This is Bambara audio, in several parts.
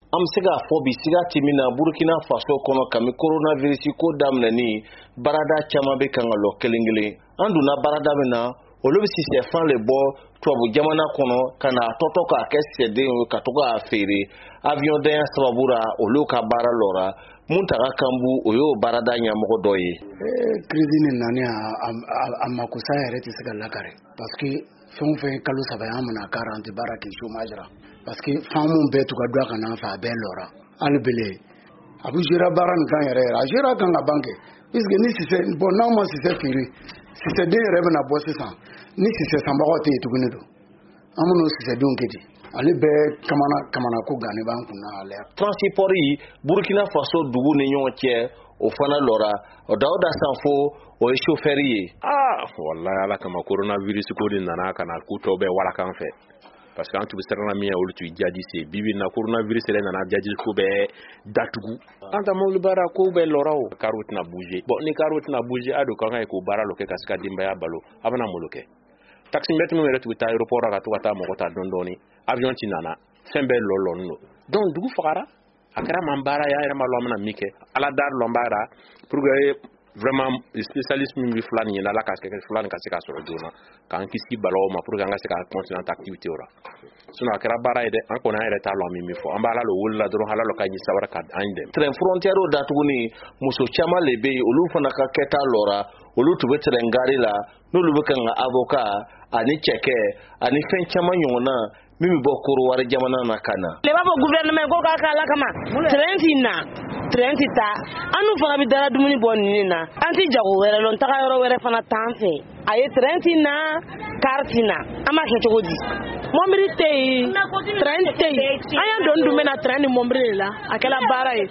am se k'a fɔ bi siga ti min na Burkina Faso kɔnɔ kami coronavirus ko daminɛni barada caman bɛ kan ka lɔ kelen kelen. An donna barada min na olu bɛ sisɛfan le bɔ tubabu jamana kɔnɔ ka na tɔtɔ k'a kɛ sɛden ka to k'a feere avion danya sababu la olu ka baara lɔra. Muntaka Kambu o y'o barada ɲɛmɔgɔ dɔ ye. Crise ni nani a makosa yɛrɛ tɛ se ka lakari parce que fɛn o fɛn kalo saba y'an mana k'ara an tɛ baara kɛ chômage ra parce que fan mun bɛɛ tugu ka kan fɛ a bɛɛ lɔra hali bele a bɛ gérer baara nin kan yɛrɛ a gérer kan ka ban kɛ puisque ni sisɛ bon n'aw ma sisɛ feere sisɛden yɛrɛ bɛna bɔ sisan ni sisɛ sanbagaw tɛ yen tuguni don an minnu sisɛdenw kɛ di ale bɛɛ kamana ko gane b'an kunna ale transport Burkina Faso dugu ni ɲɔgɔn cɛ o fana lɔra o Dawuda Sanfo o ye chauffeur ye. Wallahi ala kama coronavirus ko de nana kana ko tɔ bɛɛ wala kan fɛ parce que an tun bɛ siran min olu tun jadi se bibi na coronavirus yɛrɛ nana jadi ko bɛɛ datugu an ta mobili baara ko bɛɛ lɔra o karo tɛna bouger bon ni karo tɛna bouger a do kan ka ko baara lo kɛ ka se ka denbaya balo a bɛna mun kɛ taximètre min yɛrɛ tun bɛ taa aéroport la ka to ka taa mɔgɔ ta dɔɔni avion ti nana fɛn bɛɛ lɔlɔn no donc dugu fagara a kɛra man baara ya yɛrɛ ma lɔ mana min kɛ ala dar lɔnbaara pour que vraiment spécialiste min bɛ fila nin ɲɛna ala ka se fila nin ka se ka sɔrɔ joona k'an kisi balaw ma pour que an ka se ka continuer ta activité la sinon a kɛra baara ye dɛ an kɔni an yɛrɛ t'a lɔn min fɔ an b'a la lo wolo la dɔrɔn hala lo ka ɲi sabara ka an dɛmɛ train frontière datuguni muso caman le bɛ olu fana ka kɛta lɔra olu tun bɛ train gari la n'olu bɛ kan ka avocat ani cɛkɛ ani fɛn caman ɲɔgɔnna min bɛ bɔ Korowari jamana na ka na. Le b'a fɔ gouvernement ko k'a k'a la kama train ti na train ti taa an n'u fana bɛ dara dumuni bɔ nin na an ti jago wɛrɛ lɔn taga yɔrɔ wɛrɛ fana t'an fɛ a ye train ti na car ti na an b'a kɛ cogo di mɔbili tɛ yen train tɛ yen an y'an dɔn dun bɛna train ni mɔbili de la a kɛla baara ye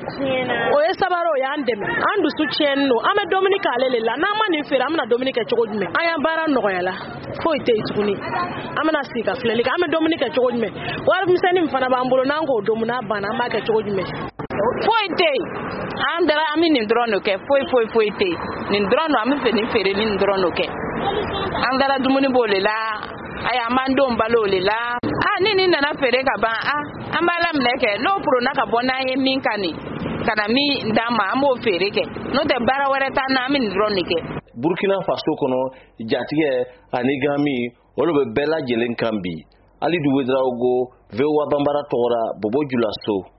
o ye sabara o y'an dɛmɛ an dusu tiɲɛni don an bɛ dumuni k'ale de la n'an ma nin feere an bɛna dumuni kɛ cogo jumɛn an y'an baara nɔgɔyala foyi tɛ yen tuguni an bɛna sigi ka filɛli kɛ an bɛ dumuni kɛ cogo jumɛn wari misɛnnin fana b'an bolo n'an k'o domun n'a banna an b'a kɛ cogo jumɛn foyi tɛ yen an dara an bɛ nin dɔrɔn de kɛ foyi tɛ yen nin dɔrɔn don an bɛ fɛ nin feere nin dɔrɔn de kɛ an dara dumuni b'o le la ayi an b'an denw balo o le la ni nin nana feere ka ban an b'a laminɛ kɛ n'o puruna ka bɔ n'an ye min ka nin ka na min d'an ma an b'o feere kɛ n'o tɛ baara wɛrɛ t'an na an bɛ nin dɔrɔn de kɛ. Burkina Faso kɔnɔ jatigɛ ani gami olu bɛ bɛɛ lajɛlen kan bi. Ali Duwedraogo VOA Bambara tɔgɔra Bobo Julaso.